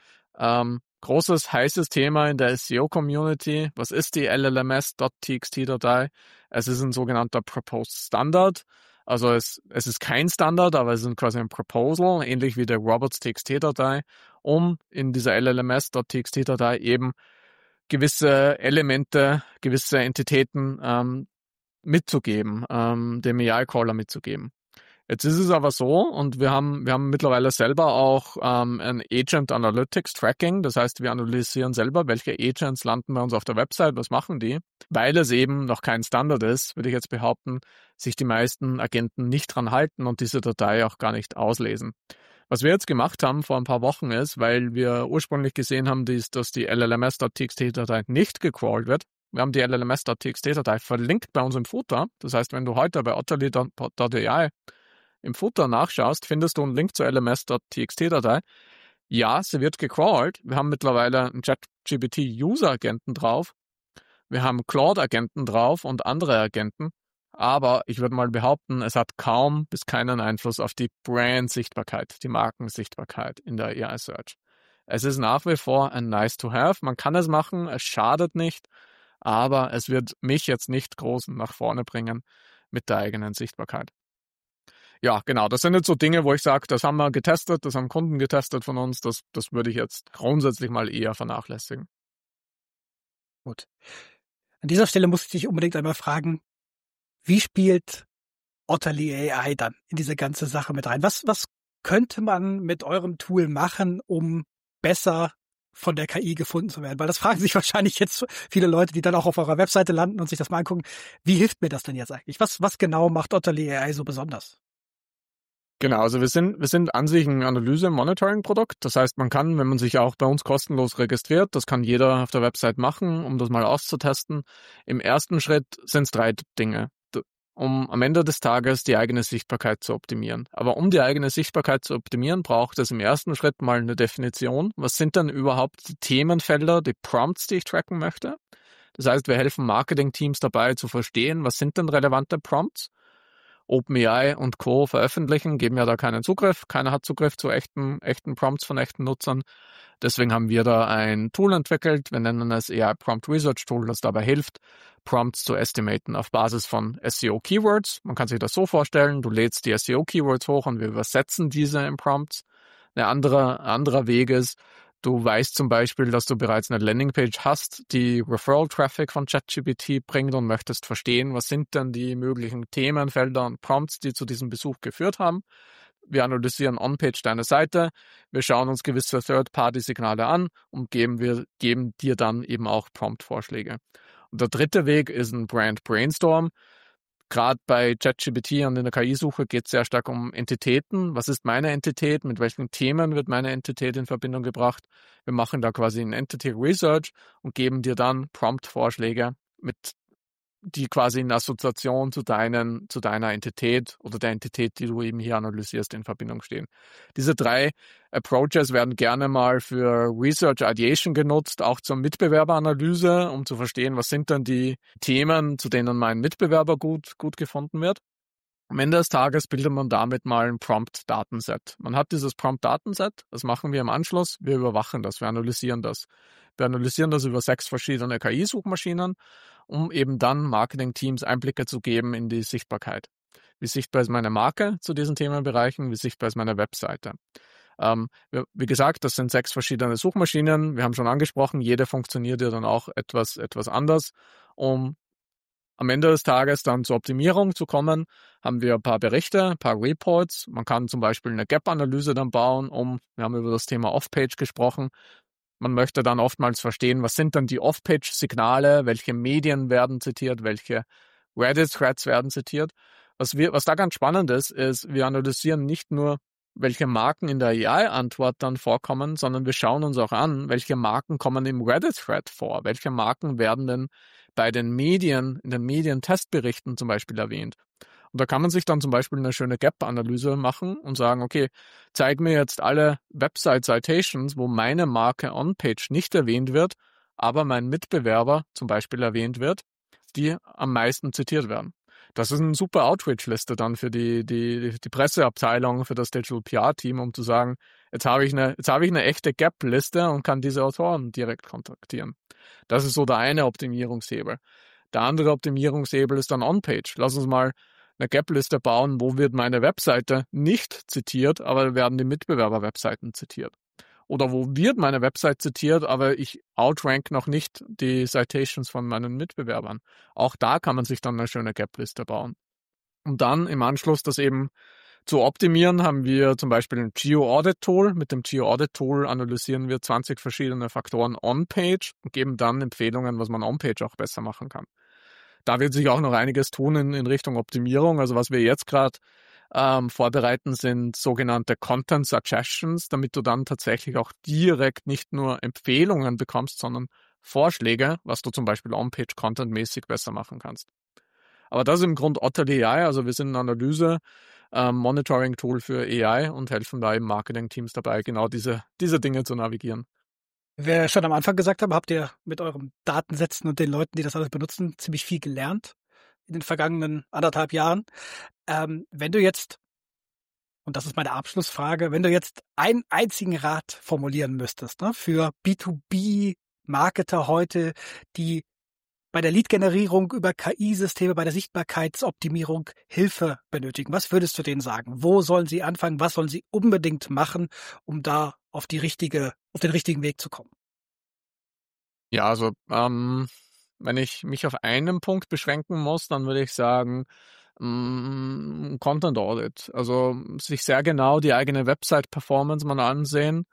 Großes, heißes Thema in der SEO-Community. Was ist die LLMS.txt-Datei? Es ist ein sogenannter Proposed Standard. Also es ist kein Standard, aber es ist quasi ein Proposal, ähnlich wie der Robots.txt-Datei, um in dieser LLMS.txt-Datei eben gewisse Elemente, gewisse Entitäten mitzugeben, dem AI-Caller mitzugeben. Jetzt ist es aber so, und wir haben mittlerweile selber auch ein Agent Analytics Tracking. Das heißt, wir analysieren selber, welche Agents landen bei uns auf der Website, was machen die. Weil es eben noch kein Standard ist, würde ich jetzt behaupten, sich die meisten Agenten nicht dran halten und diese Datei auch gar nicht auslesen. Was wir jetzt gemacht haben vor ein paar Wochen ist, weil wir ursprünglich gesehen haben, dass die LLMS.txt-Datei nicht gecrawlt wird. Wir haben die LLMS.txt-Datei verlinkt bei uns im Footer. Das heißt, wenn du heute bei otterly.ai im Footer nachschaust, findest du einen Link zur LMS.txt-Datei. Ja, sie wird gecrawlt. Wir haben mittlerweile einen ChatGPT-User-Agenten drauf. Wir haben Claude-Agenten drauf und andere Agenten. Aber ich würde mal behaupten, es hat kaum bis keinen Einfluss auf die Brand-Sichtbarkeit, die Markensichtbarkeit in der AI-Search. Es ist nach wie vor ein Nice-to-have. Man kann es machen, es schadet nicht, aber es wird mich jetzt nicht groß nach vorne bringen mit der eigenen Sichtbarkeit. Ja, genau. Das sind jetzt so Dinge, wo ich sage, das haben wir getestet, das haben Kunden getestet von uns. Das würde ich jetzt grundsätzlich mal eher vernachlässigen. Gut. An dieser Stelle muss ich dich unbedingt einmal fragen, wie spielt Otterly AI dann in diese ganze Sache mit rein? Was könnte man mit eurem Tool machen, um besser von der KI gefunden zu werden? Weil das fragen sich wahrscheinlich jetzt viele Leute, die dann auch auf eurer Webseite landen und sich das mal angucken. Wie hilft mir das denn jetzt eigentlich? Was genau macht Otterly AI so besonders? Genau, also wir sind an sich ein Analyse-Monitoring-Produkt. Das heißt, man kann, wenn man sich auch bei uns kostenlos registriert, das kann jeder auf der Website machen, um das mal auszutesten. Im ersten Schritt sind es 3 Dinge, um am Ende des Tages die eigene Sichtbarkeit zu optimieren. Aber um die eigene Sichtbarkeit zu optimieren, braucht es im ersten Schritt mal eine Definition. Was sind denn überhaupt die Themenfelder, die Prompts, die ich tracken möchte? Das heißt, wir helfen Marketing-Teams dabei zu verstehen, was sind denn relevante Prompts? OpenAI und Co. veröffentlichen, geben ja da keinen Zugriff. Keiner hat Zugriff zu echten Prompts von echten Nutzern. Deswegen haben wir da ein Tool entwickelt. Wir nennen es AI Prompt Research Tool, das dabei hilft, Prompts zu estimaten auf Basis von SEO-Keywords. Man kann sich das so vorstellen, du lädst die SEO-Keywords hoch und wir übersetzen diese in Prompts. Ein anderer Weg ist, du weißt zum Beispiel, dass du bereits eine Landingpage hast, die Referral-Traffic von ChatGPT bringt und möchtest verstehen, was sind denn die möglichen Themenfelder und Prompts, die zu diesem Besuch geführt haben. Wir analysieren on-page deine Seite, wir schauen uns gewisse Third-Party-Signale an und geben dir dann eben auch Prompt-Vorschläge. Und der dritte Weg ist ein Brand-Brainstorm. Gerade bei ChatGPT und in der KI-Suche geht es sehr stark um Entitäten. Was ist meine Entität? Mit welchen Themen wird meine Entität in Verbindung gebracht? Wir machen da quasi ein Entity Research und geben dir dann Prompt-Vorschläge, die quasi in Assoziation zu deiner Entität oder der Entität, die du eben hier analysierst, in Verbindung stehen. Diese 3 Approaches werden gerne mal für Research Ideation genutzt, auch zur Mitbewerberanalyse, um zu verstehen, was sind denn die Themen, zu denen mein Mitbewerber gut gefunden wird. Am Ende des Tages bildet man damit mal ein Prompt-Datenset. Man hat dieses Prompt-Datenset, das machen wir im Anschluss, wir überwachen das, wir analysieren das. Wir analysieren das über 6 verschiedene KI-Suchmaschinen, um eben dann Marketing-Teams Einblicke zu geben in die Sichtbarkeit. Wie sichtbar ist meine Marke zu diesen Themenbereichen, wie sichtbar ist meine Webseite. Wie gesagt, das sind 6 verschiedene Suchmaschinen. Wir haben schon angesprochen, jede funktioniert ja dann auch etwas anders, um am Ende des Tages dann zur Optimierung zu kommen, haben wir ein paar Berichte, ein paar Reports. Man kann zum Beispiel eine Gap-Analyse dann bauen, wir haben über das Thema Off-Page gesprochen. Man möchte dann oftmals verstehen, was sind dann die Off-Page-Signale, welche Medien werden zitiert, welche Reddit-Threads werden zitiert. Was da ganz spannend ist, wir analysieren nicht nur, welche Marken in der AI-Antwort dann vorkommen, sondern wir schauen uns auch an, welche Marken kommen im Reddit-Thread vor, welche Marken werden denn bei den Medien, in den Medientestberichten zum Beispiel erwähnt. Und da kann man sich dann zum Beispiel eine schöne Gap-Analyse machen und sagen, okay, zeig mir jetzt alle Website-Citations, wo meine Marke On-Page nicht erwähnt wird, aber mein Mitbewerber zum Beispiel erwähnt wird, die am meisten zitiert werden. Das ist eine super Outreach-Liste dann für die Presseabteilung, für das Digital PR-Team, um zu sagen, jetzt habe ich eine echte Gap-Liste und kann diese Autoren direkt kontaktieren. Das ist so der eine Optimierungshebel. Der andere Optimierungshebel ist dann On-Page. Lass uns mal eine Gap-Liste bauen, wo wird meine Webseite nicht zitiert, aber werden die Mitbewerber-Webseiten zitiert. Oder wo wird meine Website zitiert, aber ich outrank noch nicht die Citations von meinen Mitbewerbern. Auch da kann man sich dann eine schöne Gap-Liste bauen. Und dann im Anschluss das eben zu optimieren, haben wir zum Beispiel ein Geo-Audit-Tool. Mit dem Geo-Audit-Tool analysieren wir 20 verschiedene Faktoren on-page und geben dann Empfehlungen, was man on-page auch besser machen kann. Da wird sich auch noch einiges tun in Richtung Optimierung. Also was wir jetzt gerade vorbereiten, sind sogenannte Content Suggestions, damit du dann tatsächlich auch direkt nicht nur Empfehlungen bekommst, sondern Vorschläge, was du zum Beispiel On-Page Content-mäßig besser machen kannst. Aber das ist im Grunde Otter AI, also wir sind ein Analyse-Monitoring-Tool für AI und helfen da eben Marketing-Teams dabei, genau diese Dinge zu navigieren. Wie wir schon am Anfang gesagt haben, habt ihr mit euren Datensätzen und den Leuten, die das alles benutzen, ziemlich viel gelernt in den vergangenen 1,5 Jahren. Wenn du jetzt, und das ist meine Abschlussfrage, wenn du jetzt einen einzigen Rat formulieren müsstest, ne, für B2B-Marketer heute, die bei der Lead-Generierung über KI-Systeme, bei der Sichtbarkeitsoptimierung Hilfe benötigen, was würdest du denen sagen? Wo sollen sie anfangen? Was sollen sie unbedingt machen, um da auf den richtigen Weg zu kommen? Ja, also wenn ich mich auf einen Punkt beschränken muss, dann würde ich sagen, Content Audit. Also sich sehr genau die eigene Website-Performance mal ansehen,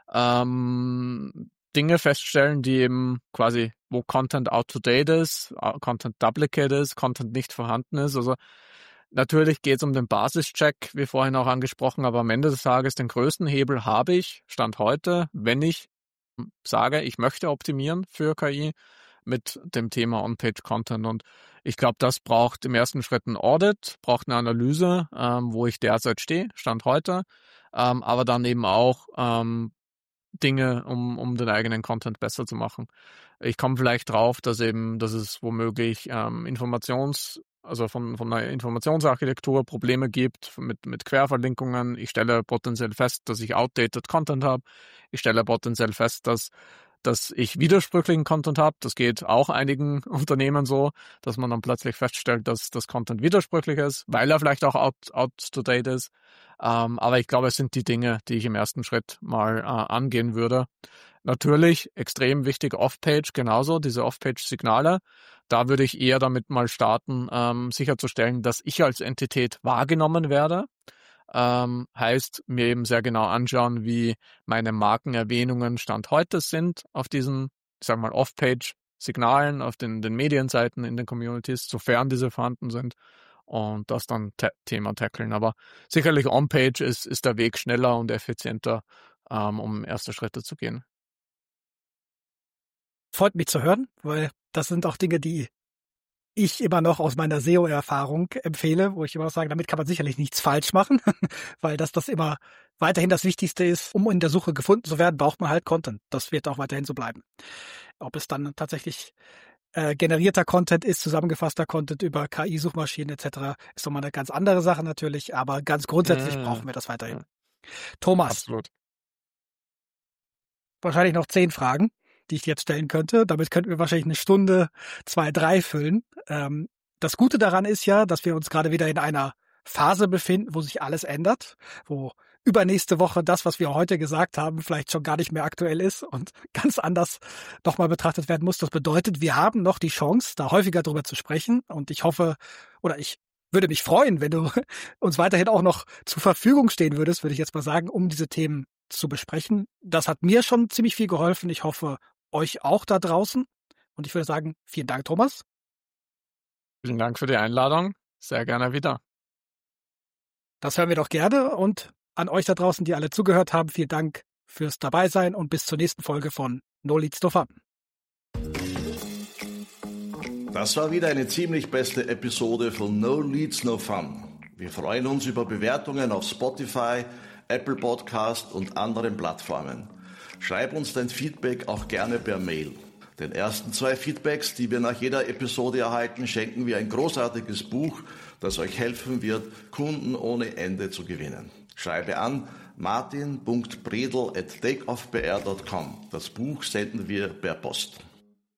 Dinge feststellen, die eben quasi, wo Content out to date ist, Content duplicate ist, Content nicht vorhanden ist. Also natürlich geht es um den Basischeck, wie vorhin auch angesprochen, aber am Ende des Tages den größten Hebel habe ich, Stand heute, wenn ich sage, ich möchte optimieren für KI mit dem Thema On-Page-Content. Und ich glaube, das braucht im ersten Schritt ein Audit, braucht eine Analyse, wo ich derzeit stehe, Stand heute, aber dann eben auch Dinge, um den eigenen Content besser zu machen. Ich komme vielleicht drauf, dass es womöglich also von einer Informationsarchitektur Probleme gibt mit Querverlinkungen. Ich stelle potenziell fest, dass ich outdated Content habe. Ich stelle potenziell fest, dass ich widersprüchlichen Content habe. Das geht auch einigen Unternehmen so, dass man dann plötzlich feststellt, dass das Content widersprüchlich ist, weil er vielleicht auch out to date ist. Aber ich glaube, es sind die Dinge, die ich im ersten Schritt mal angehen würde. Natürlich extrem wichtig Off-Page, genauso diese Off-Page-Signale. Da würde ich eher damit mal starten, sicherzustellen, dass ich als Entität wahrgenommen werde. Heißt, mir eben sehr genau anschauen, wie meine Markenerwähnungen Stand heute sind auf diesen, ich sag mal, Off-Page-Signalen, auf den Medienseiten in den Communities, sofern diese vorhanden sind, und das dann Thema tackeln. Aber sicherlich On-Page ist der Weg schneller und effizienter, um erste Schritte zu gehen. Freut mich zu hören, weil das sind auch Dinge, die ich immer noch aus meiner SEO-Erfahrung empfehle, wo ich immer noch sage, damit kann man sicherlich nichts falsch machen, weil das immer weiterhin das Wichtigste ist. Um in der Suche gefunden zu werden, braucht man halt Content. Das wird auch weiterhin so bleiben. Ob es dann tatsächlich generierter Content ist, zusammengefasster Content über KI-Suchmaschinen etc., ist nochmal eine ganz andere Sache natürlich, aber ganz grundsätzlich brauchen wir das weiterhin. Thomas. Absolut. Wahrscheinlich noch 10 Fragen, die ich jetzt stellen könnte. Damit könnten wir wahrscheinlich 1 Stunde, 2, 3 füllen. Das Gute daran ist ja, dass wir uns gerade wieder in einer Phase befinden, wo sich alles ändert, wo übernächste Woche das, was wir heute gesagt haben, vielleicht schon gar nicht mehr aktuell ist und ganz anders nochmal betrachtet werden muss. Das bedeutet, wir haben noch die Chance, da häufiger drüber zu sprechen. Und ich hoffe, oder ich würde mich freuen, wenn du uns weiterhin auch noch zur Verfügung stehen würdest, würde ich jetzt mal sagen, um diese Themen zu besprechen. Das hat mir schon ziemlich viel geholfen. Ich hoffe, euch auch da draußen. Und ich würde sagen, vielen Dank, Thomas. Vielen Dank für die Einladung. Sehr gerne wieder. Das hören wir doch gerne. Und an euch da draußen, die alle zugehört haben, vielen Dank fürs Dabeisein und bis zur nächsten Folge von No Leads No Fun. Das war wieder eine ziemlich beste Episode von No Leads No Fun. Wir freuen uns über Bewertungen auf Spotify, Apple Podcast und anderen Plattformen. Schreib uns dein Feedback auch gerne per Mail. Den ersten 2 Feedbacks, die wir nach jeder Episode erhalten, schenken wir ein großartiges Buch, das euch helfen wird, Kunden ohne Ende zu gewinnen. Schreibe an martin.bredl@takeoffpr.com. Das Buch senden wir per Post.